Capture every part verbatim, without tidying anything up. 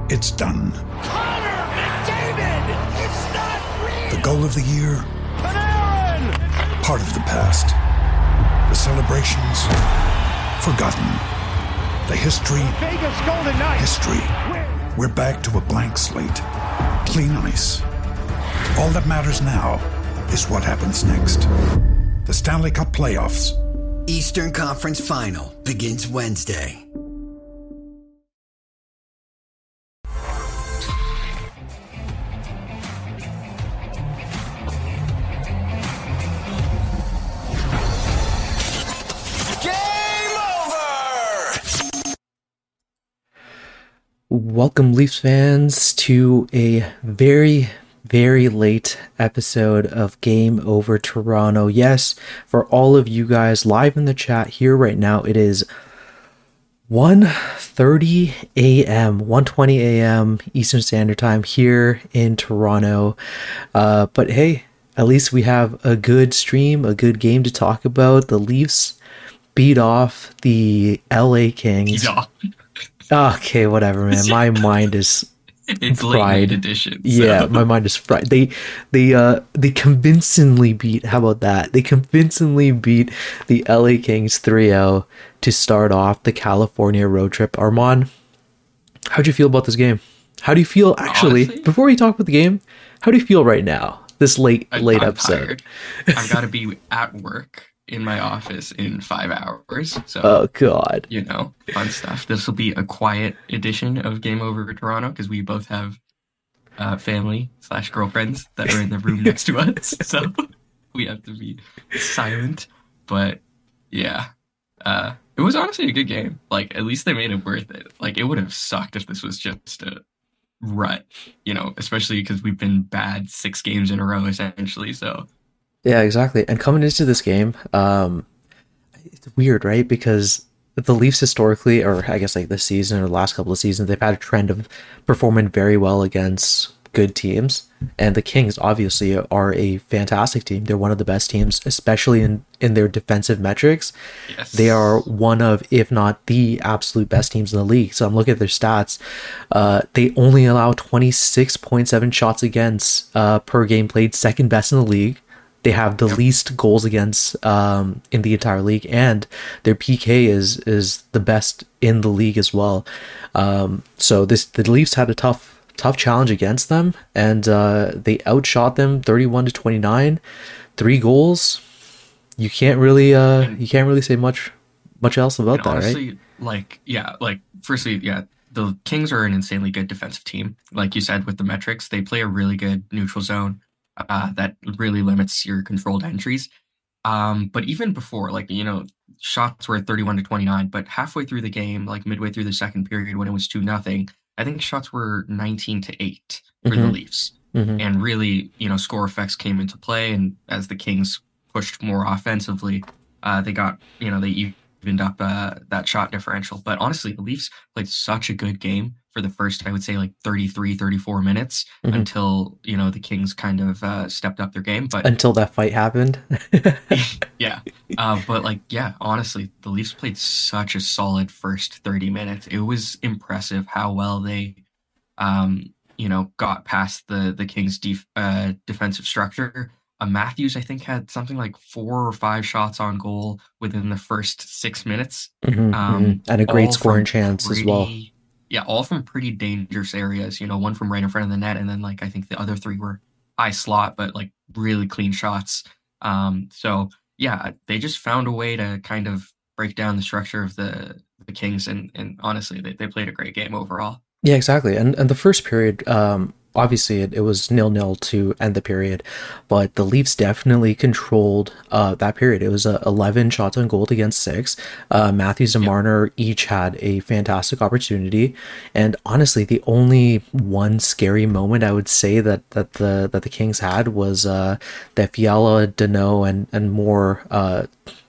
It's done. Connor McDavid! It's not real! The goal of the year? Panarin! Part of the past. The celebrations? Forgotten. The history? Vegas Golden Knights! History. We're back to a blank slate. Clean ice. All that matters now is what happens next. The Stanley Cup Playoffs. Eastern Conference Final begins Wednesday. Welcome, Leafs fans, to a very, very late episode of Game Over Toronto. Yes, for all of you guys live in the chat here right now, it is one thirty a.m., one twenty a.m. Eastern Standard Time here in Toronto. Uh, but hey, at least we have a good stream, a good game to talk about. The Leafs beat off the L A Kings. Yeah. Okay, whatever, man. My mind is it's fried. Late edition. So. Yeah, my mind is fried. They, they, uh, they convincingly beat. How about that? They convincingly beat the L A Kings three oh to start off the California road trip. Armand, how'd you feel about this game? How do you feel actually? Honestly, before we talk about the game, how do you feel right now? This late, I, late I'm episode. Tired. I've got to be at work in my office in five hours. So, oh god, you know, fun stuff. This will be a quiet edition of Game Over Toronto because we both have uh, family slash girlfriends that are in the room next to us. So we have to be silent. But yeah, uh, it was honestly a good game. Like, at least they made it worth it. Like, it would have sucked if this was just a rut, you know, especially because we've been bad six games in a row, essentially. So. Yeah, exactly. And coming into this game, um, it's weird, right? Because the Leafs historically, or I guess like this season or the last couple of seasons, they've had a trend of performing very well against good teams. And the Kings obviously are a fantastic team. They're one of the best teams, especially in, in their defensive metrics. Yes. They are one of, if not the absolute best teams in the league. So I'm looking at their stats. Uh, they only allow twenty-six point seven shots against uh, per game played, second best in the league. They have the yep. least goals against um, in the entire league, and their P K is is the best in the league as well. Um, so this the Leafs had a tough tough challenge against them, and uh, they outshot them thirty-one to twenty-nine, three goals. You can't really uh, you can't really say much much else about that, honestly, right? Like yeah, like firstly, yeah, the Kings are an insanely good defensive team. Like you said with the metrics, they play a really good neutral zone. Uh, that really limits your controlled entries. Um, but even before, like, you know, shots were thirty-one to twenty-nine, but halfway through the game, like midway through the second period when it was two nothing, I think shots were nineteen to eight for mm-hmm. the Leafs. Mm-hmm. And really, you know, score effects came into play. And as the Kings pushed more offensively, uh, they got, you know, they evened up uh, that shot differential. But honestly, the Leafs played such a good game for the first, I would say, like thirty-three, thirty-four minutes mm-hmm. until, you know, the Kings kind of uh, stepped up their game. But until that fight happened. yeah. Uh, but like, yeah, honestly, the Leafs played such a solid first thirty minutes. It was impressive how well they, um, you know, got past the, the Kings' def- uh, defensive structure. Uh, Matthews, I think, had something like four or five shots on goal within the first six minutes. Mm-hmm, um, mm-hmm. And a great scoring chance pretty, as well. Yeah, all from pretty dangerous areas. You know, one from right in front of the net, and then like I think the other three were high slot, but like really clean shots. Um, so yeah, they just found a way to kind of break down the structure of the the Kings, and and honestly, they they played a great game overall. Yeah, exactly. And and the first period, um, obviously it, it was nil-nil to end the period, but the Leafs definitely controlled uh, that period. It was uh, eleven shots on goal against six. Uh, Matthews and yep. Marner each had a fantastic opportunity, and honestly, the only one scary moment I would say that that the that the Kings had was uh, that Fiala, Danault, and and more. Uh,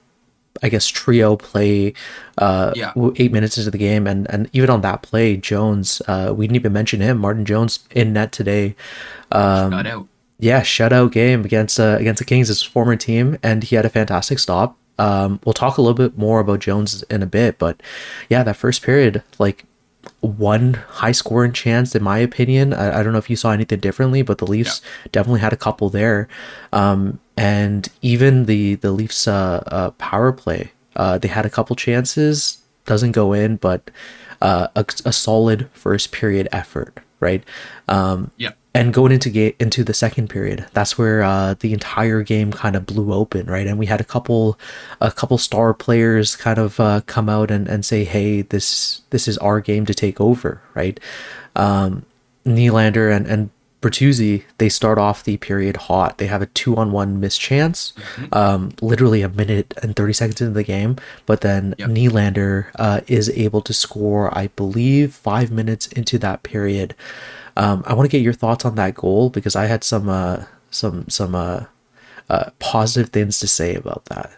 I guess trio play uh yeah. eight minutes into the game, and and even on that play, Jones, uh we didn't even mention him, Martin Jones in net today. Um Shut out. Yeah, shutout game against uh, against the Kings, his former team, and he had a fantastic stop. Um we'll talk a little bit more about Jones in a bit, but yeah, that first period, like one high scoring chance, in my opinion. I, I don't know if you saw anything differently, but the Leafs yeah. definitely had a couple there. Um, and even the, the Leafs uh, uh, power play, uh, they had a couple chances, doesn't go in, but uh, a, a solid first period effort, right? Um, yeah. And going into ga- into the second period, that's where uh, the entire game kind of blew open, right? And we had a couple a couple star players kind of uh, come out and, and say, "Hey, this this is our game to take over," right? Um, Nylander and and Bertuzzi, they start off the period hot. They have a two on one missed chance, mm-hmm. um, literally a minute and thirty seconds into the game. But then yep. Nylander uh, is able to score, I believe, five minutes into that period. Um, I want to get your thoughts on that goal because I had some uh, some some uh, uh, positive things to say about that.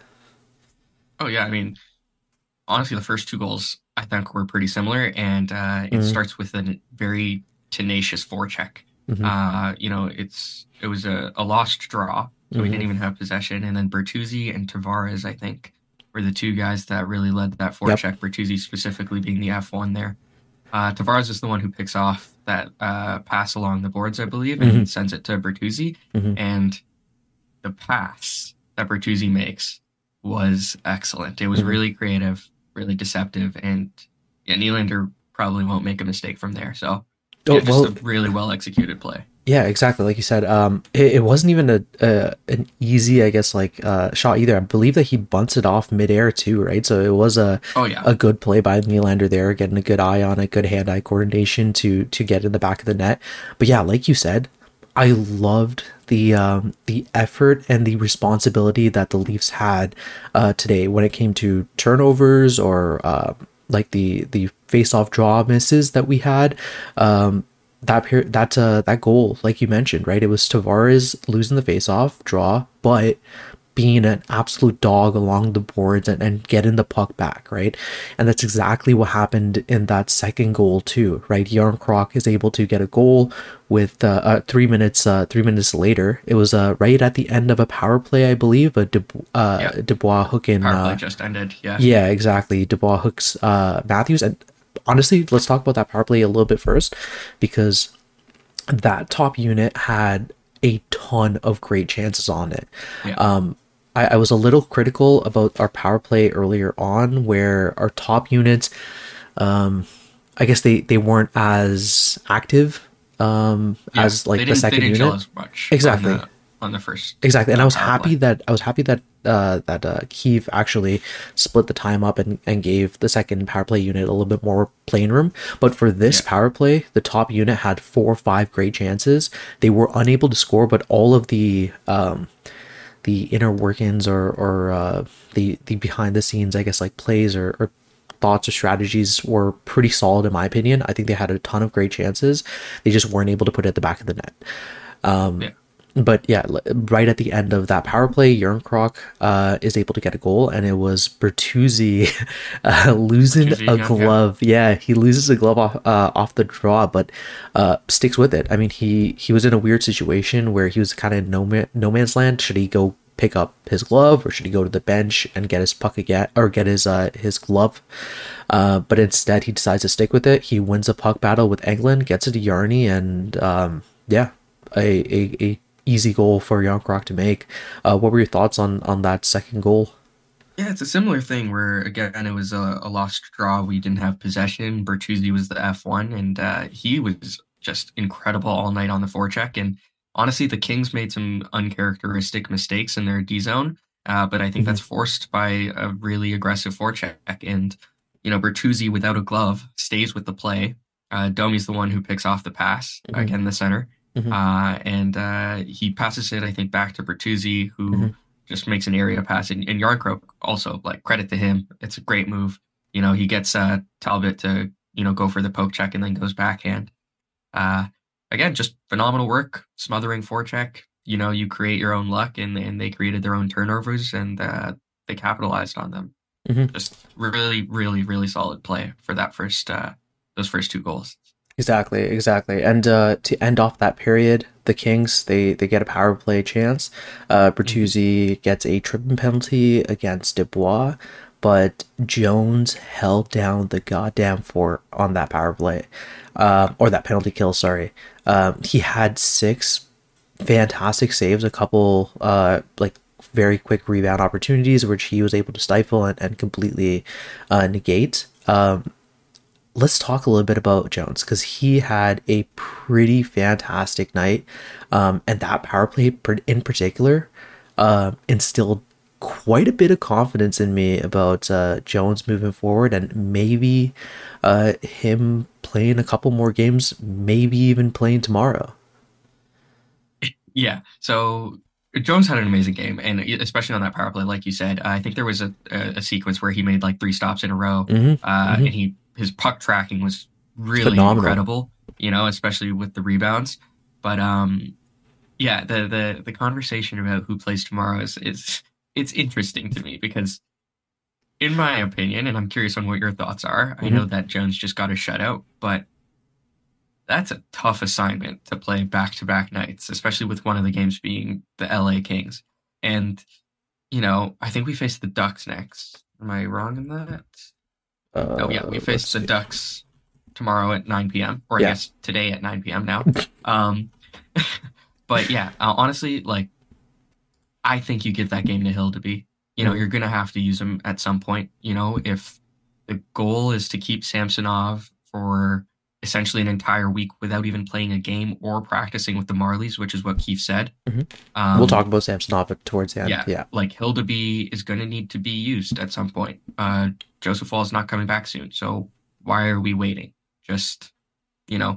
Oh yeah, I mean, honestly, the first two goals I think were pretty similar, and uh, it mm-hmm. starts with a very tenacious forecheck. Mm-hmm. Uh, you know, it's it was a, a lost draw, so mm-hmm. we didn't even have possession, and then Bertuzzi and Tavares, I think, were the two guys that really led that forecheck. Yep. Bertuzzi specifically being the F one there. Uh, Tavares is the one who picks off that uh, pass along the boards, I believe, and mm-hmm. sends it to Bertuzzi. Mm-hmm. And the pass that Bertuzzi makes was excellent. It was mm-hmm. really creative, really deceptive, and yeah, Nylander probably won't make a mistake from there. So yeah, oh, just well, a really well executed play. Yeah, exactly. Like you said, um, it, it wasn't even a, a an easy, I guess, like uh, shot either. I believe that he bunts it off midair too, right? So it was a oh, yeah. a good play by Nylander there, getting a good eye on it, good hand-eye coordination to to get in the back of the net. But yeah, like you said, I loved the um, the effort and the responsibility that the Leafs had uh, today when it came to turnovers or uh, like the the face-off draw misses that we had. Um, That per- that uh, that goal, like you mentioned, right? It was Tavares losing the face-off draw, but being an absolute dog along the boards and, and getting the puck back, right? And that's exactly what happened in that second goal too, right? Järnkrok is able to get a goal with uh, uh, three minutes uh, three minutes later. It was uh, right at the end of a power play, I believe. But De- uh, yeah. Dubois hooking. Power play uh, just ended. Yeah. Yeah, exactly. Dubois hooks uh, Matthews and. Honestly, let's talk about that power play a little bit first, because that top unit had a ton of great chances on it. Yeah. Um, I, I was a little critical about our power play earlier on, where our top units, um, I guess they, they weren't as active um, yeah, as like the second they didn't unit. Gel as much exactly. On the, on the first. Exactly, and I was power happy play. that I was happy that uh, that uh, Kyiv actually split the time up and, and gave the second power play unit a little bit more playing room. But for this yeah. power play, the top unit had four or five great chances. They were unable to score, but all of the um, the inner workings or or uh, the the behind the scenes, I guess, like plays or, or thoughts or strategies were pretty solid in my opinion. I think they had a ton of great chances. They just weren't able to put it at the back of the net. Um, yeah. But yeah, right at the end of that power play, Järnkrok uh, is able to get a goal, and it was Bertuzzi uh, losing Bertuzzi, a glove. Yeah. yeah, he loses a glove off uh, off the draw, but uh, sticks with it. I mean, he he was in a weird situation where he was kind of no man, no man's land. Should he go pick up his glove, or should he go to the bench and get his puck again, or get his uh, his glove? Uh, but instead, he decides to stick with it. He wins a puck battle with Englund, gets it to Yarny, and um, yeah, a a, a easy goal for Järnkrok to make. Uh, what were your thoughts on, on that second goal? Yeah, it's a similar thing where, again, it was a, a lost draw. We didn't have possession. Bertuzzi was the F one, and uh, he was just incredible all night on the forecheck. And honestly, the Kings made some uncharacteristic mistakes in their D zone, uh, but I think mm-hmm. that's forced by a really aggressive forecheck. And, you know, Bertuzzi, without a glove, stays with the play. Uh, Domi's the one who picks off the pass, mm-hmm. again, the center. Mm-hmm. Uh, and uh, he passes it, I think, back to Bertuzzi, who mm-hmm. just makes an area pass. And, and Järnkrok also, like, credit to him. It's a great move. You know, he gets uh, Talbot to, you know, go for the poke check and then goes backhand. Uh, again, just phenomenal work, smothering forecheck. You know, you create your own luck, and, and they created their own turnovers, and uh, they capitalized on them. Mm-hmm. Just really, really, really solid play for that first, uh, those first two goals. Exactly, exactly. And uh, to end off that period, the Kings, they, they get a power play chance. Uh, Bertuzzi mm-hmm. gets a tripping penalty against Dubois, but Jones held down the goddamn fort on that power play, uh, or that penalty kill. Sorry, um, he had six fantastic saves, a couple uh, like very quick rebound opportunities, which he was able to stifle and, and completely uh, negate. Um, let's talk a little bit about Jones, because he had a pretty fantastic night, um, and that power play in particular uh, instilled quite a bit of confidence in me about uh, Jones moving forward, and maybe uh, him playing a couple more games, maybe even playing tomorrow. Yeah, so Jones had an amazing game, and especially on that power play, like you said, I think there was a, a, a sequence where he made like three stops in a row, mm-hmm, uh, mm-hmm. and he his puck tracking was really Phenomenal. incredible, you know, especially with the rebounds. But um, yeah, the the the conversation about who plays tomorrow is is it's interesting to me because, in my opinion, and I'm curious on what your thoughts are. Mm-hmm. I know that Jones just got a shutout, but that's a tough assignment to play back-to-back nights, especially with one of the games being the L A Kings. And, you know, I think we face the Ducks next. Am I wrong in that? Uh, oh, yeah, we face the Ducks tomorrow at nine p.m. Or I yeah. guess today at nine p.m. now. um, but, yeah, uh, honestly, like, I think you give that game to Hildeby. You know, mm-hmm. you're going to have to use him at some point. You know, if the goal is to keep Samsonov for essentially an entire week without even playing a game or practicing with the Marlies, which is what Keefe said. Mm-hmm. Um, we'll talk about Samsonov towards the end. Yeah, yeah. like Hildeby is going to need to be used at some point. Uh, Joseph Woll is not coming back soon, so why are we waiting? Just, you know,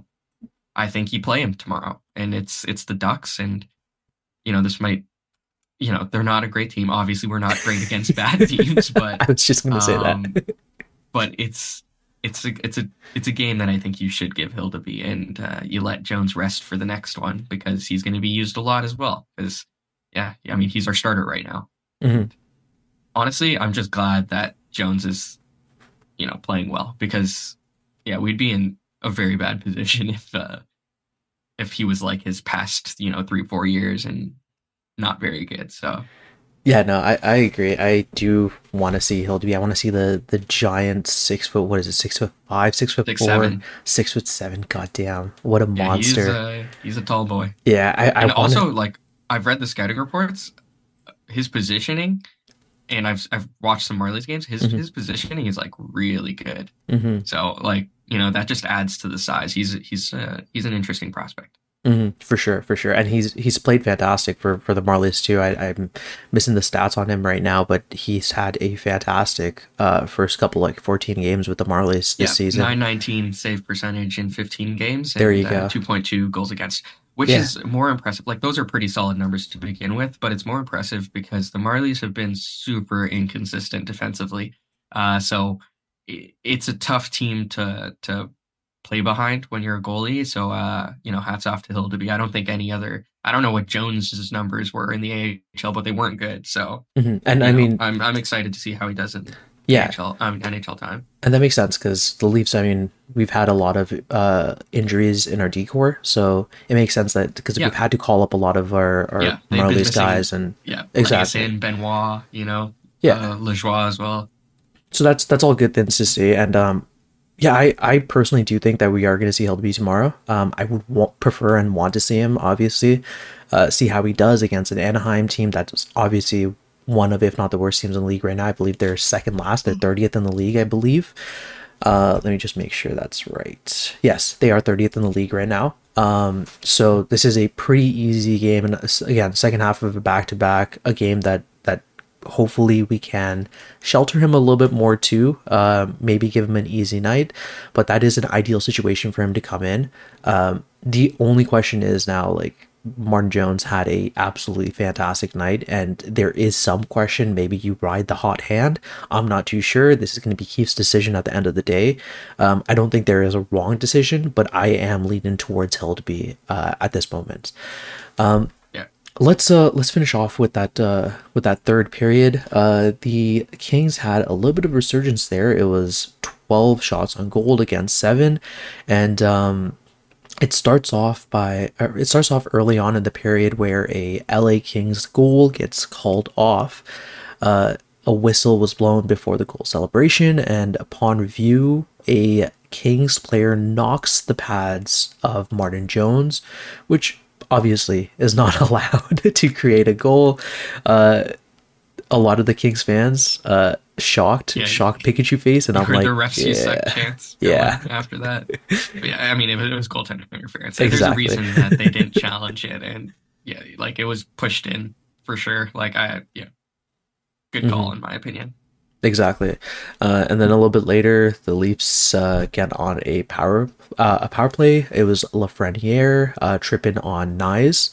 I think you play him tomorrow, and it's it's the Ducks, and, you know, this might, you know, they're not a great team. Obviously, we're not great against bad teams, but I was just going to um, say that. But it's It's a it's a it's a game that I think you should give Hildeby, and uh, you let Jones rest for the next one because he's going to be used a lot as well. Because yeah, I mean he's our starter right now. Mm-hmm. Honestly, I'm just glad that Jones is, you know, playing well because yeah, we'd be in a very bad position if uh, if he was like his past you know three four years and not very good. So. Yeah, no, I, I agree. I do want to see Hildeby. I want to see the the giant six foot. What is it? Six foot five, six foot six, four, seven. six foot seven. Goddamn, what a yeah, monster! He's a, he's a tall boy. Yeah, I, I and wanna... also like I've read the scouting reports. His positioning, and I've I've watched some Marlies games. His mm-hmm. his positioning is like really good. Mm-hmm. So like you know that just adds to the size. He's he's uh, he's an interesting prospect. Mm-hmm, for sure, for sure, and he's he's played fantastic for, for the Marlies too. I, I'm missing the stats on him right now, but he's had a fantastic uh, first couple like fourteen games with the Marlies this yeah, season. nine nineteen save percentage in fifteen games. There and, you go. Uh, two point two goals against, which yeah. is more impressive. Like those are pretty solid numbers to begin with, but it's more impressive because the Marlies have been super inconsistent defensively. Uh, so it, it's a tough team to to. play behind when you're a goalie. So, uh, you know, hats off to Hildeby. I don't think any other, I don't know what Jones's numbers were in the A H L, but they weren't good. So, mm-hmm. and I know, mean, I'm I'm excited to see how he does in yeah. A H L, I mean, N H L time. And that makes sense because the Leafs, I mean, we've had a lot of uh, injuries in our D-core. So it makes sense that because yeah. we've had to call up a lot of our, our yeah, Marlies guys. And yeah, exactly. Legason, Benoit, you know, yeah. uh, Lajoie as well. So that's, that's all good things to see. And, um, yeah, I, I personally do think that we are going to see Hildeby tomorrow. Um, I would want, prefer and want to see him, obviously, uh, see how he does against an Anaheim team that's obviously one of, if not the worst teams in the league right now. I believe they're second last. They're thirtieth in the league, I believe. Uh, let me just make sure that's right. Yes, they are thirtieth in the league right now. Um, so this is a pretty easy game. And again, second half of a back-to-back, a game that that hopefully we can shelter him a little bit more too, uh, maybe give him an easy night, but that is an ideal situation for him to come in. Um, the only question is now, like, Martin Jones had a absolutely fantastic night, and there is some question, maybe you ride the hot hand. I'm not too sure. This is going to be Keefe's decision at the end of the day. Um, I don't think there is a wrong decision, but I am leaning towards Hildeby uh, at this moment. Um, Let's uh let's finish off with that uh with that third period. Uh the Kings had a little bit of resurgence there. It was twelve shots on goal against seven, and um it starts off by uh, it starts off early on in the period where a L A Kings goal gets called off. Uh a whistle was blown before the goal celebration, and upon review, a Kings player knocks the pads of Martin Jones, which obviously is not allowed to create a goal. Uh, a lot of the Kings fans uh, shocked, yeah, shocked Pikachu face, and I'm like, the refs yeah, use second chance. Yeah. After that, but yeah, I mean, it was, it was goaltender interference. Exactly. There's a reason that they didn't challenge it, and yeah, like it was pushed in for sure. Like I, yeah, good call mm-hmm. in my opinion. Exactly, uh, and then a little bit later, the Leafs uh, get on a power uh, a power play. It was Lafreniere uh, tripping on Nyes,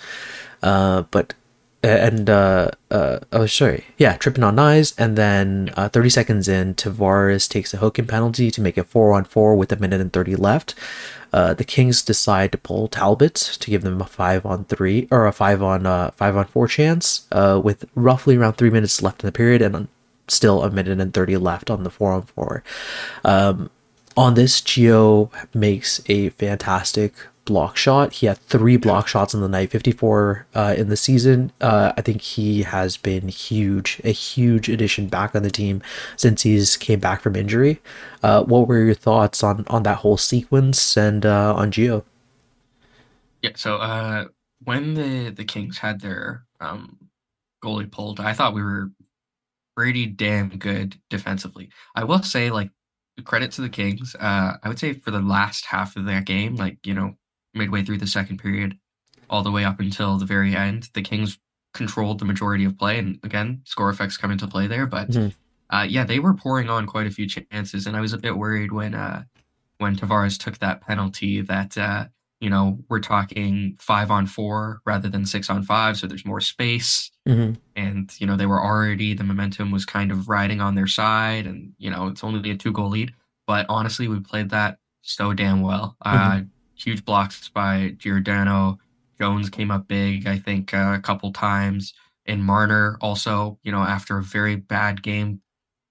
uh, but and uh, uh, oh sorry, yeah, tripping on Nyes, and then uh, thirty seconds in, Tavares takes a hooking penalty to make it four on four with a minute and thirty left. Uh, the Kings decide to pull Talbot to give them a five on three or a five on uh, five on four chance uh, with roughly around three minutes left in the period and still a minute and thirty left on the four on four. Um, on this, Gio makes a fantastic block shot. He had three block shots in the night, fifty-four uh, in the season. Uh, I think he has been huge, a huge addition back on the team since he's came back from injury. Uh, what were your thoughts on, on that whole sequence and uh, on Gio? Yeah, so uh, when the, the Kings had their um, goalie pulled, I thought we were pretty damn good defensively. I will say, like, credit to the Kings. Uh, I would say for the last half of that game, like, you know, midway through the second period, all the way up until the very end, the Kings controlled the majority of play. And again, score effects come into play there. But mm-hmm. uh, yeah, they were pouring on quite a few chances. And I was a bit worried when uh, when Tavares took that penalty that, uh, you know, we're talking five on four rather than six on five. So there's more space. Mm-hmm. And, you know, they were already, the momentum was kind of riding on their side. And, you know, it's only a two goal lead. But honestly, we played that so damn well. Mm-hmm. Uh, huge blocks by Giordano. Jones came up big, I think, uh, a couple times. And Marner also, you know, after a very bad game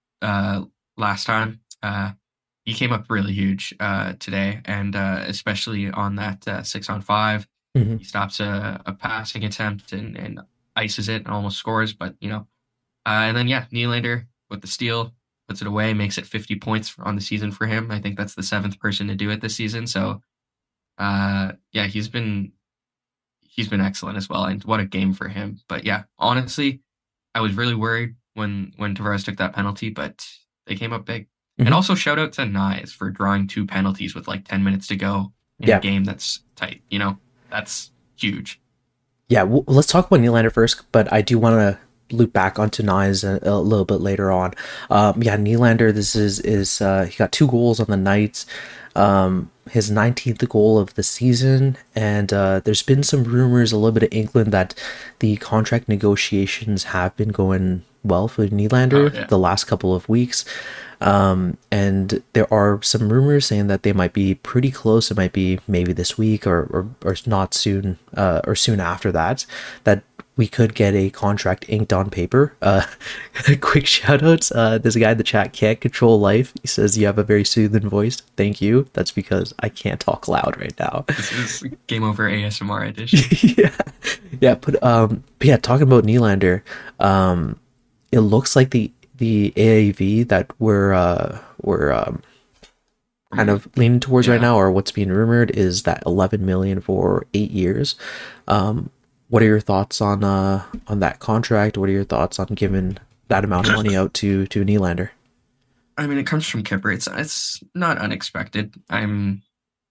uh, last time, uh, he came up really huge uh, today. And uh, especially on that uh, six on five, mm-hmm. he stops a, a passing attempt and, and ices it and almost scores. But, you know, uh, and then, yeah, Nylander with the steal, puts it away, makes it fifty points on the season for him. I think that's the seventh person to do it this season. So, uh, yeah, he's been he's been excellent as well. And what a game for him. But yeah, honestly, I was really worried when when Tavares took that penalty, but they came up big. Mm-hmm. And also shout out to Nyes for drawing two penalties with like ten minutes to go in yeah. a game that's tight. You know, that's huge. Yeah, well, let's talk about Nylander first, but I do want to loop back onto Nyes a, a little bit later on. Um, yeah, Nylander, this is is uh, he got two goals on the night. Um, his nineteenth goal of the season, and uh, there's been some rumors, a little bit of England, that the contract negotiations have been going well for Nylander oh, yeah. the last couple of weeks. Um, and there are some rumors saying that they might be pretty close. It might be maybe this week or or, or not soon, uh, or soon after that, that we could get a contract inked on paper. Uh, quick shout outs. Uh, there's a guy in the chat, Can't Control Life. He says, you have a very soothing voice. Thank you. That's because I can't talk loud right now. This is Game Over A S M R edition. yeah. Yeah. But, um, but yeah, talking about Nylander, um, it looks like the, the A A V that we're, uh, we're, um, kind of leaning towards yeah. right now, or what's being rumored, is that eleven million for eight years. Um, What are your thoughts on uh on that contract? What are your thoughts on giving that amount of money out to to Nylander? I mean, it comes from Kipper. It's it's not unexpected. I'm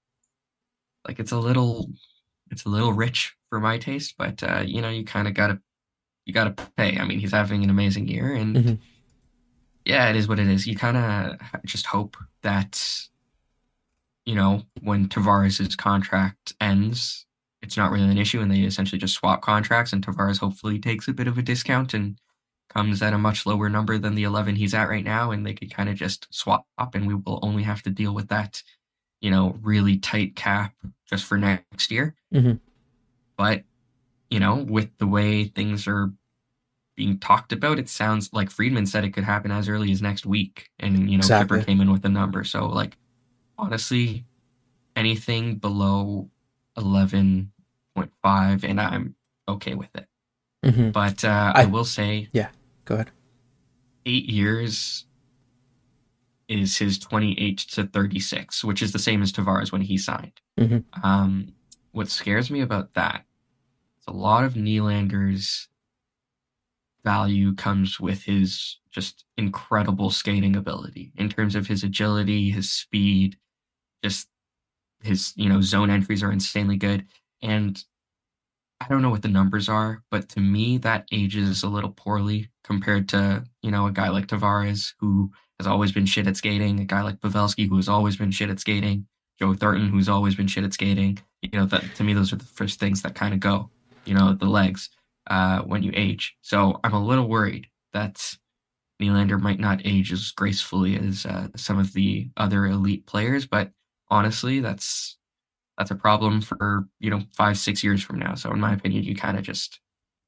like it's a little it's a little rich for my taste, but uh, you know, you kind of gotta you gotta pay. I mean, he's having an amazing year, and mm-hmm. yeah, it is what it is. You kind of just hope that, you know, when Tavares' contract ends, it's not really an issue, and they essentially just swap contracts, and Tavares hopefully takes a bit of a discount and comes at a much lower number than the eleven he's at right now, and they could kind of just swap, and we will only have to deal with that, you know, really tight cap just for next year. Mm-hmm. But, you know, with the way things are being talked about, it sounds like Friedman said it could happen as early as next week, and, you know, exactly. Kipper came in with a number. So, like, honestly, anything below eleven point five and I'm okay with it. Mm-hmm. But uh, I, I will say, yeah, go ahead. eight years is his twenty-eight to thirty-six, which is the same as Tavares when he signed. Mhm. Um, what scares me about that is a lot of Nylander's value comes with his just incredible skating ability in terms of his agility, his speed, just his, you know, zone entries are insanely good. And I don't know what the numbers are, but to me, that ages a little poorly compared to, you know, a guy like Tavares, who has always been shit at skating, a guy like Pavelski, who has always been shit at skating, Joe Thornton, who's always been shit at skating. You know, that to me, those are the first things that kind of go, you know, the legs uh, when you age. So I'm a little worried that Nylander might not age as gracefully as uh, some of the other elite players, but honestly, that's that's a problem for, you know, five, six years from now. So in my opinion, you kind of just,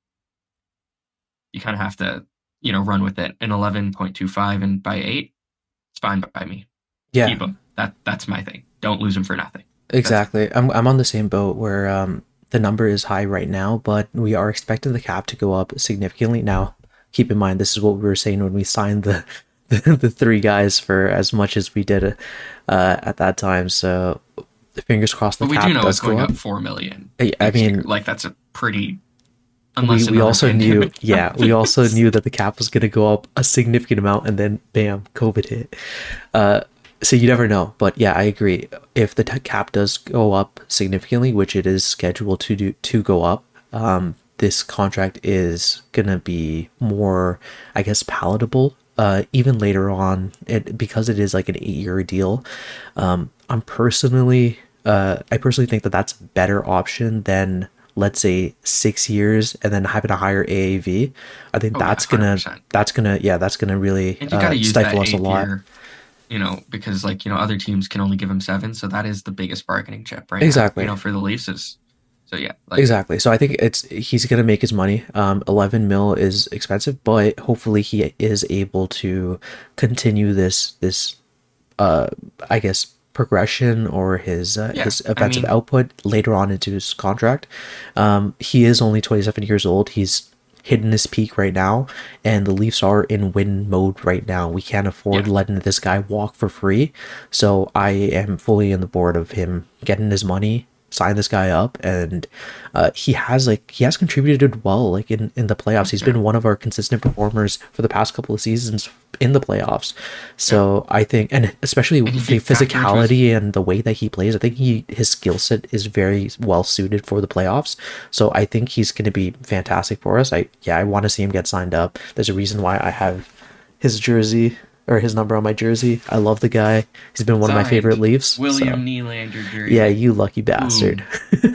you kind of have to, you know, run with it. An eleven point two five and by eight, it's fine by me. Yeah, Keep him. That, that's my thing. Don't lose him for nothing. exactly. I'm I'm on the same boat where um the number is high right now, but we are expecting the cap to go up significantly. Now, keep in mind, this is what we were saying when we signed the the, the three guys for as much as we did uh, at that time. So fingers crossed the But we cap do know does it's going go up. up four million. I, I next year. mean, like that's a pretty. we, Unless we another also knew, pandemic yeah, comes. we also knew that the cap was going to go up a significant amount, and then bam, COVID hit. Uh, so you never know, but yeah, I agree. If the t- cap does go up significantly, which it is scheduled to do to go up, um, this contract is gonna be more, I guess, palatable. Uh, even later on, it because it is like an eight-year deal. Um, I'm personally, uh, I personally think that that's a better option than, let's say, six years and then having a higher A A V. I think Oh, yeah, that's gonna one hundred percent. that's gonna yeah that's gonna really And you got uh, to use that stifle us a eighth lot. year, you know, because like, you know, other teams can only give him seven. So that is the biggest bargaining chip right Exactly. now, you know, for the Leafs is, so yeah. Like, Exactly. So I think it's he's gonna make his money. Um, eleven mil is expensive, but hopefully he is able to continue this this uh I guess progression or his uh, Yeah, his I offensive mean- output later on into his contract. Um, he is only twenty-seven years old. He's hitting his peak right now, and the Leafs are in win mode right now. We can't afford Yeah. letting this guy walk for free. So I am fully on the board of him getting his money, sign this guy up, and uh, he has like he has contributed well like in in the playoffs. He's been one of our consistent performers for the past couple of seasons in the playoffs. So I think, and especially And if the you factor into his- physicality and the way that he plays, I think he his skill set is very well suited for the playoffs. So I think he's going to be fantastic for us. I yeah, I want to see him get signed up. There's a reason why I have his jersey or his number on my jersey. I love the guy. He's been one of my Signed, favorite Leafs. William so- Nylander jersey. Yeah, you lucky bastard.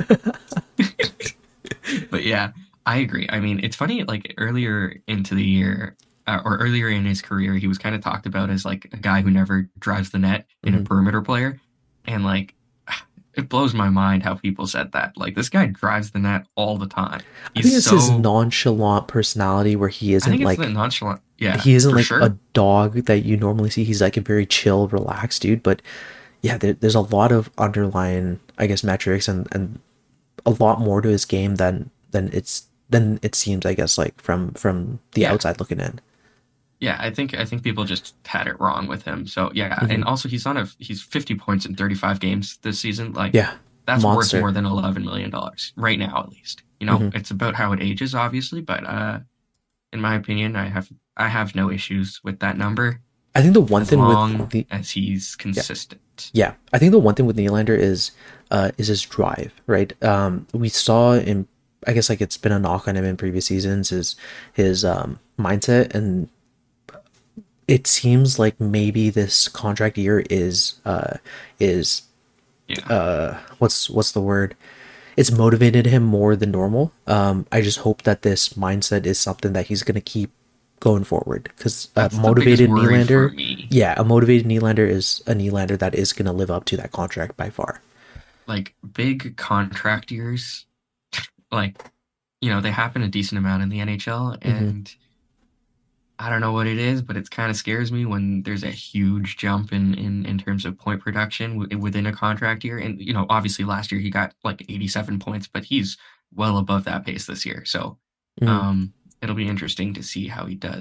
But yeah, I agree. I mean, it's funny, like earlier into the year, uh, or earlier in his career, he was kind of talked about as like a guy who never drives the net and Mhm. a perimeter player. And like, it blows my mind how people said that. Like, this guy drives the net all the time. I He's think it's so, his nonchalant personality where he I isn't think it's like the nonchalant. Yeah, he isn't for like sure. a dog that you normally see. He's like a very chill, relaxed dude. But yeah, there, there's a lot of underlying, I guess, metrics and and a lot more to his game than than it's than it seems. I guess like from from the Yeah. outside looking in. Yeah, I think I think people just had it wrong with him. So yeah, Mhm. and also he's on a he's fifty points in thirty-five games this season. Like, Yeah, that's monster. worth more than eleven million dollars right now, at least. You know, Mhm. it's about how it ages, obviously, but uh, in my opinion, I have I have no issues with that number I think the one as thing long with the as he's consistent. yeah, I think the one thing with Nylander is uh is his drive, right? Um we saw in I guess like it's been a knock on him in previous seasons is his um mindset, and it seems like maybe this contract year is uh is Yeah, uh what's what's the word? It's motivated him more than normal. Um I just hope that this mindset is something that he's gonna keep going forward, because a That's the motivated biggest worry Nylander for me. yeah, a motivated Nylander is a Nylander that is going to live up to that contract by far. Like big contract years, like, you know, they happen a decent amount in the N H L, Mm-hmm. and I don't know what it is, but it kind of scares me when there's a huge jump in in in terms of point production w- within a contract year. And you know, obviously last year he got like eighty-seven points, but he's well above that pace this year. So Mhm. um, it'll be interesting to see how he does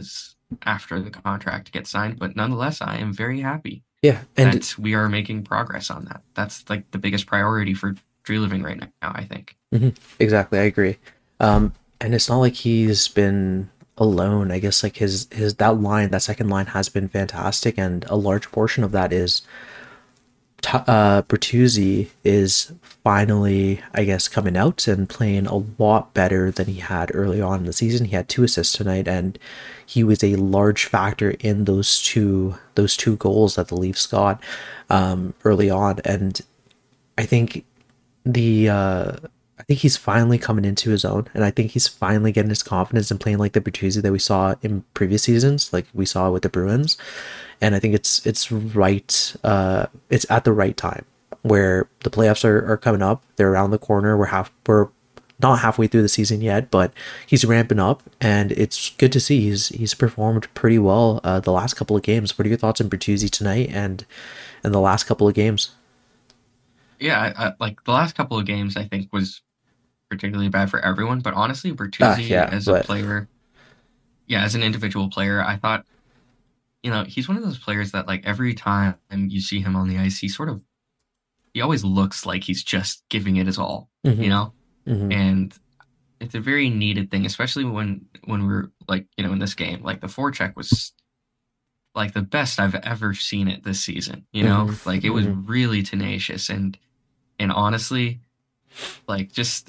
after the contract gets signed. But nonetheless, I am very happy Yeah, and that we are making progress on that. That's like the biggest priority for Tree Living right now, I think. mhm, exactly, I agree. Um, and it's not like he's been alone. I guess like his his that line, that second line has been fantastic, and a large portion of that is t- uh, Bertuzzi is finally, I guess, coming out and playing a lot better than he had early on in the season. He had two assists tonight, and he was a large factor in those two those two goals that the Leafs got um, early on. And I think the uh, I think he's finally coming into his own, and I think he's finally getting his confidence and playing like the Bertuzzi that we saw in previous seasons, like we saw with the Bruins. And I think it's it's right, uh, it's at the right time where the playoffs are, are coming up. They're around the corner. We're half we're not halfway through the season yet, but he's ramping up, and it's good to see. He's he's performed pretty well uh, the last couple of games. What are your thoughts on Bertuzzi tonight and and the last couple of games? Yeah, I, I, like the last couple of games, I think was particularly bad for everyone. But honestly, Ah, Bertuzzi yeah, as a but player, yeah, as an individual player, I thought, you know, he's one of those players that like every time you see him on the ice, he sort of he always looks like he's just giving it his all, you hmm know? hmm And it's a very needed thing, especially when when we're like, you know, in this game. Like the forecheck was like the best I've ever seen it this season, you know? hmm Like it was hmm really tenacious and and honestly, like just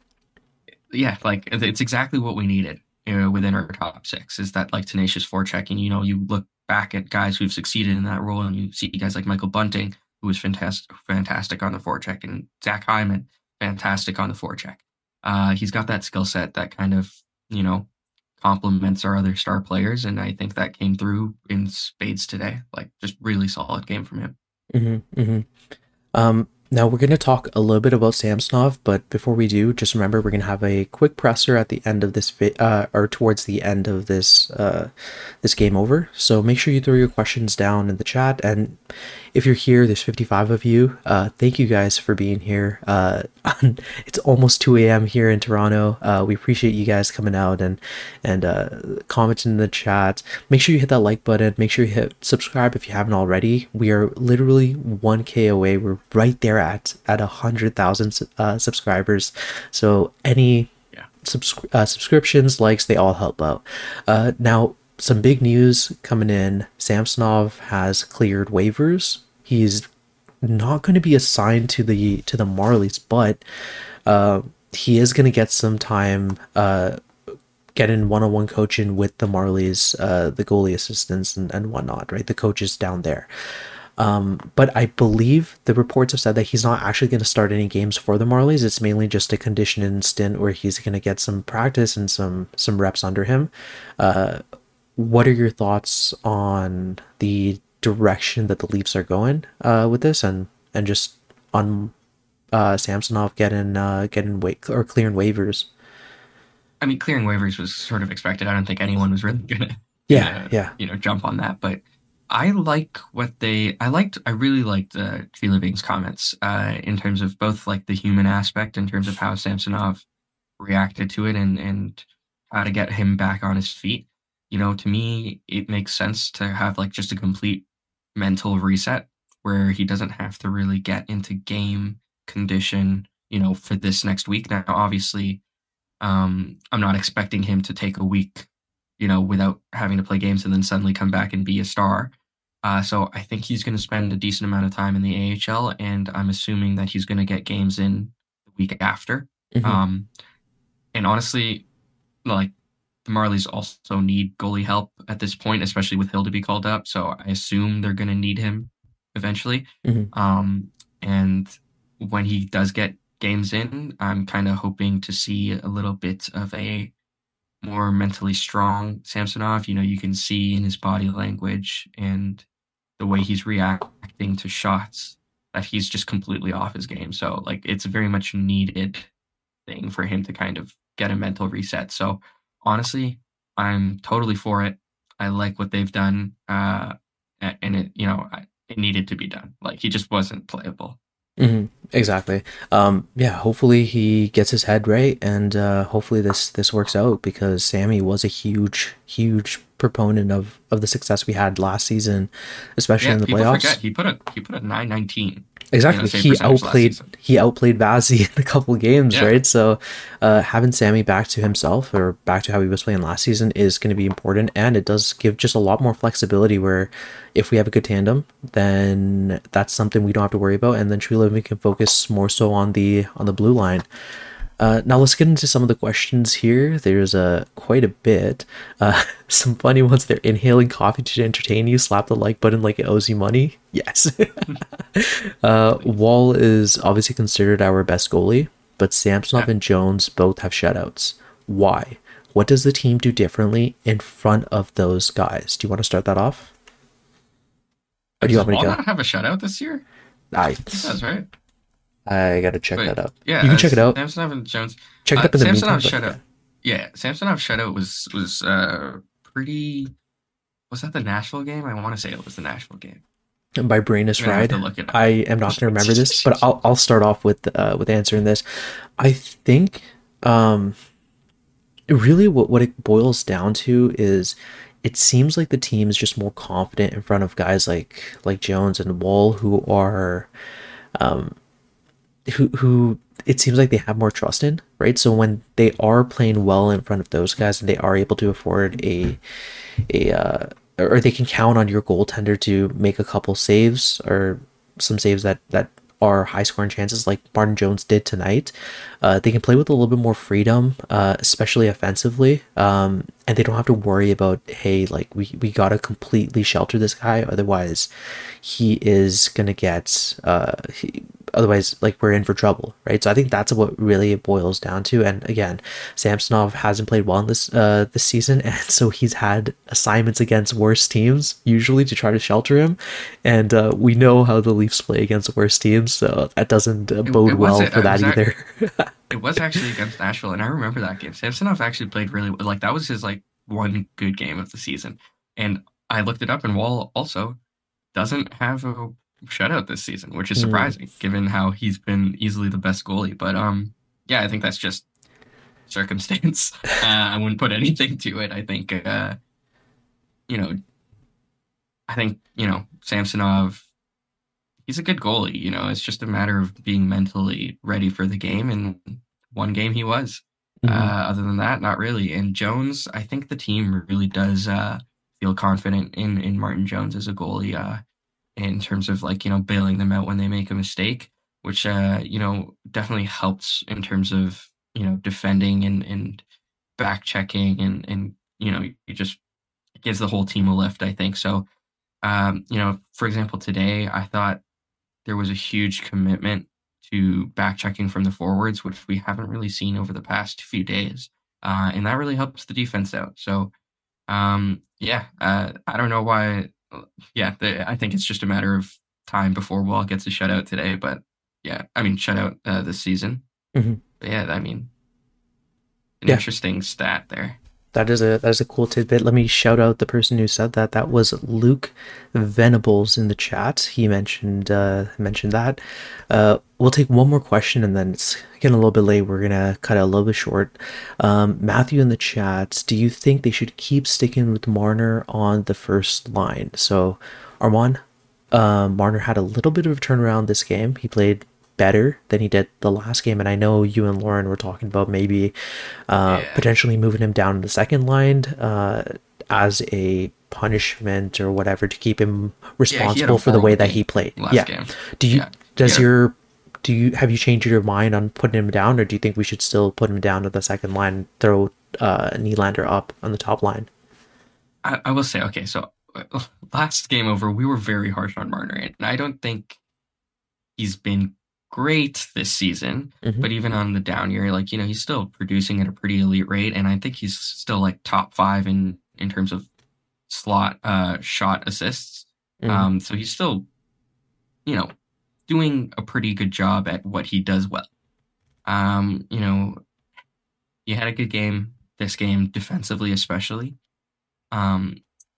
yeah, like it- it's exactly what we needed, you know, within our top six is that like tenacious forechecking. You know, you look back at guys who've succeeded in that role, and you see guys like Michael Bunting, who was fantastic, fantastic on the forecheck, and Zach Hyman, fantastic on the forecheck. Uh, he's got that skill set that kind of you know complements our other star players, and I think that came through in spades today. Like just really solid game from him. hmm hmm Um, now we're going to talk a little bit about Samsonov, but before we do, just remember we're going to have a quick presser at the end of this vi- uh, or towards the end of this uh, this game over. So make sure you throw your questions down in the chat, and if you're here, there's fifty-five of you. Uh, thank you guys for being here. Uh, it's almost two a m here in Toronto. Uh, we appreciate you guys coming out and and uh, commenting in the chat. Make sure you hit that like button. Make sure you hit subscribe if you haven't already. We are literally one k away. We're right there at at a hundred thousand uh, subscribers. So any Yeah. subs- uh, subscriptions, likes, they all help out. Uh, now, some big news coming in. Samsonov has cleared waivers. He's not going to be assigned to the to the Marlies, but uh, he is going to get some time uh, getting one-on-one coaching with the Marlies, uh, the goalie assistants and, and whatnot, right? The coaches down there. Um, but I believe the reports have said that he's not actually going to start any games for the Marlies. It's mainly just a conditioning stint where he's going to get some practice and some some reps under him. Uh, what are your thoughts on the direction that the Leafs are going uh, with this, and and just on uh, Samsonov getting uh, getting wa- or clearing waivers? I mean, clearing waivers was sort of expected. I don't think anyone was really gonna, Yeah, gonna yeah. you know, jump on that. But I like what they. I liked. I really liked uh, Tree Living's comments uh, in terms of both like the human aspect, in terms of how Samsonov reacted to it, and and how to get him back on his feet. You know, to me, it makes sense to have like just a complete mental reset where he doesn't have to really get into game condition. You know, for this next week. Now, obviously um, I'm not expecting him to take a week, you know, without having to play games and then suddenly come back and be a star. Uh, so I think he's going to spend a decent amount of time in the A H L, and I'm assuming that he's going to get games in the week after. hmm Um, and honestly, like the Marlies also need goalie help at this point, especially with Hill to be called up. So I assume they're going to need him eventually. hmm Um, and when he does get games in, I'm kind of hoping to see a little bit of a more mentally strong Samsonov. You know, you can see in his body language and the way he's reacting to shots that he's just completely off his game. So, like, it's a very much needed thing for him to kind of get a mental reset. So, honestly, I'm totally for it. I like what they've done. Uh, a- and it, you know, I- it needed to be done. Like, he just wasn't playable. hmm Exactly. Um, yeah, hopefully he gets his head right, and uh, hopefully this this works out, because Sammy was a huge, huge proponent of of the success we had last season, especially Yeah, in the people playoffs. forget he put a he put a nine nineteen. Exactly, You know, save he percentage last outplayed season. he outplayed Vazzy in a couple games, Yeah. right? So, uh, having Sammy back to himself or back to how he was playing last season is going to be important, and it does give just a lot more flexibility. Where if we have a good tandem, then that's something we don't have to worry about, and then True Living can focus more so on the on the blue line. Uh, now let's get into some of the questions here. There's uh, quite a bit. Uh, some funny ones. They're inhaling coffee to entertain you. Slap the like button like it owes you money. Yes. uh, Wall is obviously considered our best goalie, but Samsonov and Jones both have shutouts. Why? What does the team do differently in front of those guys? Do you want to start that off? Or do you Does want me Wall to go? not have a shutout this year? I, He does, right? I gotta check Wait, that up. Yeah, you can uh, check it out. Samsonov and Jones. Check it Uh, up in the Samsonov meantime. but shutout. Yeah, Samsonov shutout was was uh pretty. Was that the Nashville game? I want to say it was the Nashville game. yeah. My brain is I'm gonna have fried. to look it up. I am not going to remember this, but I'll I'll start off with uh, with answering this. I think um, really what what it boils down to is it seems like the team is just more confident in front of guys like like Jones and Wall who are um, who who it seems like they have more trust in, right? So when they are playing well in front of those guys and they are able to afford a a uh, or they can count on your goaltender to make a couple saves or some saves that that are high scoring chances like Martin Jones did tonight. Uh, they can play with a little bit more freedom, uh, especially offensively, um, and they don't have to worry about, hey, like we, we gotta completely shelter this guy, otherwise he is gonna get uh, he, otherwise like we're in for trouble, right? So I think that's what really it boils down to. And again, Samsonov hasn't played well in this uh this season, and so he's had assignments against worse teams usually to try to shelter him, and uh, we know how the Leafs play against worse teams, so that doesn't uh, bode it well wasn't- for I that was ac- either. It was actually against Nashville, and I remember that game. Samsonov actually played really well. Like that was his like one good game of the season. And I looked it up, and Wall also doesn't have a shutout this season, which is Hmm. surprising given how he's been easily the best goalie. But um, yeah, I think that's just circumstance. uh, I wouldn't put anything to it. I think uh, you know, I think you know Samsonov. He's a good goalie. You know, it's just a matter of being mentally ready for the game, and one game he was. Mhm. Uh, other than that, not really. And Jones, I think the team really does uh, feel confident in in Martin Jones as a goalie, uh, in terms of like you know bailing them out when they make a mistake, which uh, you know definitely helps in terms of you know defending and and back checking and and you know it just gives the whole team a lift. I think so. Um, you know, for example, today I thought there was a huge commitment to back checking from the forwards, which we haven't really seen over the past few days. Uh, and that really helps the defense out. So, um, yeah, uh, I don't know why. Yeah, the, I think it's just a matter of time before Wall gets a shutout today. But yeah, I mean, shutout uh, this season. Mhm. But yeah, I mean, an Yeah. interesting stat there. That is a that is a cool tidbit. Let me shout out the person who said that. That was Luke Venables in the chat. He mentioned uh, mentioned that. Uh, we'll take one more question and then it's getting a little bit late. We're gonna cut it a little bit short. Um, Matthew in the chat. Do you think they should keep sticking with Marner on the first line? So, Armand, uh, Marner had a little bit of a turnaround this game. He played better than he did the last game, and I know you and Lauren were talking about maybe uh, Yeah. potentially moving him down to the second line uh, as a punishment or whatever to keep him responsible for the way that he played. last Yeah. game. Do you Yeah. does Yeah. your do you have you changed your mind on putting him down, or do you think we should still put him down to the second line and throw uh, Nylander up on the top line? I, I will say, okay, so uh, last game over, we were very harsh on Marner, and I don't think he's been great this season, Mhm. but even on the down year, like, you know, he's still producing at a pretty elite rate, and I think he's still like top five in in terms of slot uh shot assists. Mhm. Um, so he's still, you know, doing a pretty good job at what he does well. Um, you know, he had a good game this game, defensively especially. Um,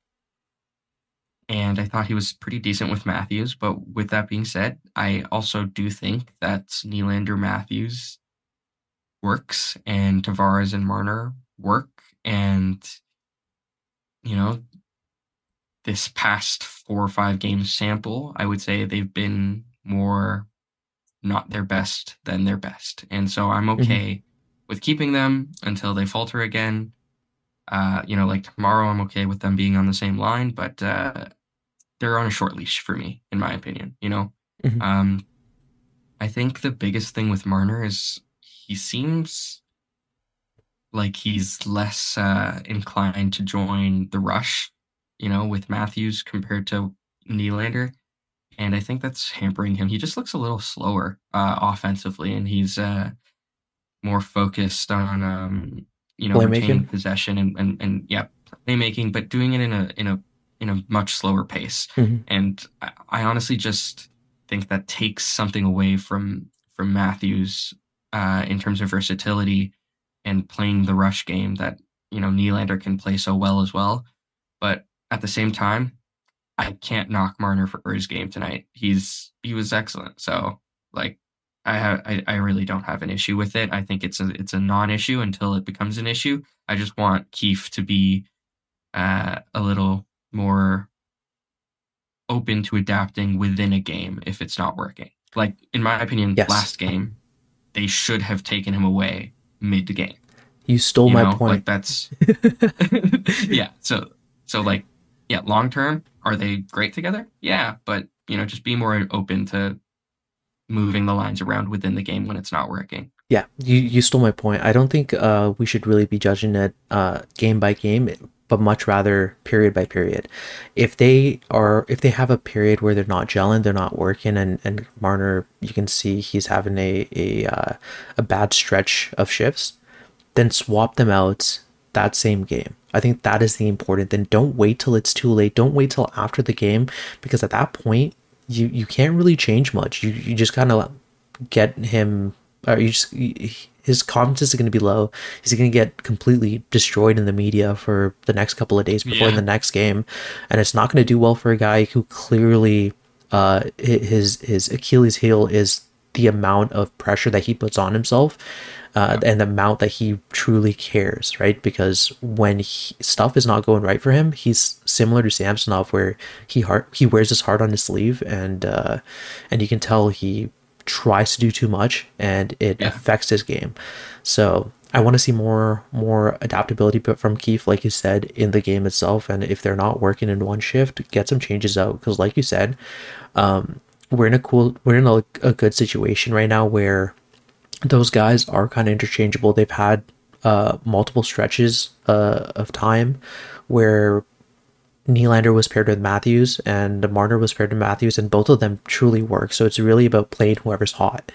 and I thought he was pretty decent with Matthews. But with that being said, I also do think that Nylander Matthews works and Tavares and Marner work. And you know, this past four or five game sample, I would say they've been more not their best than their best. And so I'm Mm-hmm. okay with keeping them until they falter again. Uh, you know, like tomorrow, I'm okay with them being on the same line, but uh, they're on a short leash for me, in my opinion. You know, Mm-hmm. um, I think the biggest thing with Marner is he seems like he's less uh, inclined to join the rush, you know, with Matthews compared to Nylander. And I think that's hampering him. He just looks a little slower uh, offensively, and he's uh, more focused on, um, you know, retaining Playmaking. possession and, and, and yeah, playmaking, but doing it in a in a in a much slower pace. Mm-hmm. And I, I honestly just think that takes something away from from Matthews uh, in terms of versatility and playing the rush game that you know Nylander can play so well as well. But at the same time, I can't knock Marner for his game tonight. He's he was excellent. So like I have I, I really don't have an issue with it. I think it's a it's a non-issue until it becomes an issue. I just want Keefe to be uh, a little more open to adapting within a game if it's not working. Like in my opinion, Yes. last game they should have taken him away mid game. You stole You my know, point. like that's yeah. So so like yeah, long term, are they great together? Yeah, but you know, just be more open to moving the lines around within the game when it's not working. Yeah, you, you stole my point. I don't think uh, we should really be judging it uh, game by game, but much rather period by period. If they are, if they have a period where they're not gelling, they're not working, and and Marner, you can see he's having a a uh, a bad stretch of shifts, then swap them out that same game. I think that is the important. Then don't wait till it's too late. Don't wait till after the game, because at that point you you can't really change much. You you just kind of get him, or you just his confidence is going to be low. He's going to get completely destroyed in the media for the next couple of days before Yeah. the next game, and it's not going to do well for a guy who clearly uh his his Achilles heel is the amount of pressure that he puts on himself, uh, and the amount that he truly cares, right? Because when he, stuff is not going right for him, he's similar to Samsonov, where he heart he wears his heart on his sleeve, and uh, and you can tell he tries to do too much, and it Yeah. affects his game. So I want to see more more adaptability but from Keefe, like you said, in the game itself. And if they're not working in one shift, get some changes out, because like you said, um, we're in a cool we're in a, a good situation right now where those guys are kind of interchangeable. They've had uh, multiple stretches uh, of time where Nylander was paired with Matthews and Marner was paired with Matthews, and both of them truly work. So it's really about playing whoever's hot.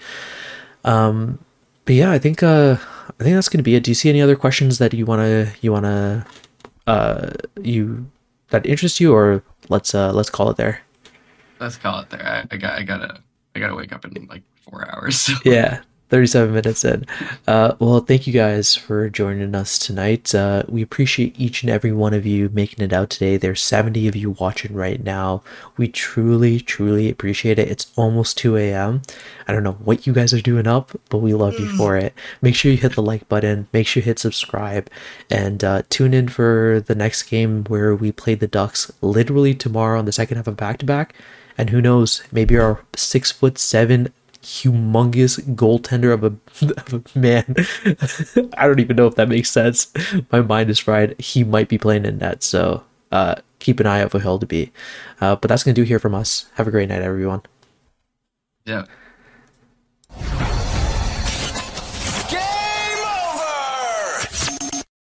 Um, but yeah, I think uh, I think that's gonna be it. Do you see any other questions that you wanna you wanna uh you that interest you, or let's uh let's call it there? Let's call it there. I, I got I gotta I gotta wake up in like four hours. So. Yeah, thirty-seven minutes in. Uh, well, thank you guys for joining us tonight. Uh, we appreciate each and every one of you making it out today. There's seventy of you watching right now. We truly, truly appreciate it. It's almost two a.m. I don't know what you guys are doing up, but we love you for it. Make sure you hit the like button. Make sure you hit subscribe. And uh, tune in for the next game where we play the Ducks literally tomorrow on the second half of back-to-back. And who knows, maybe our six foot seven humongous goaltender of a, of a man. I don't even know if that makes sense. My mind is fried. He might be playing in net, so uh, keep an eye out for Hill to be. Uh, but that's gonna do here from us. Have a great night, everyone. Yeah.